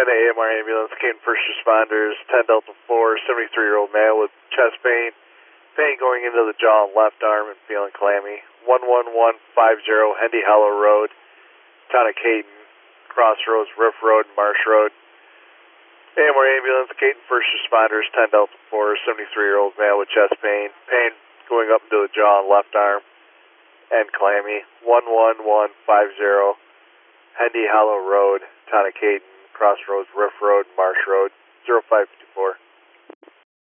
Savannah AMR ambulance, came first responders, 10 Delta 4, 73-year-old male with chest pain, pain going into the jaw and left arm and feeling clammy. 11150 Hendy Hollow Road, town of Caton, Crossroads, Riff Road, and Marsh Road. AMR ambulance, Caton first responders, 10 Delta 4, 73-year-old male with chest pain, pain going up into the jaw and left arm and clammy. 11150 Hendy Hollow Road, town of Caton, Crossroads, Riff Road, Marsh Road, 0554.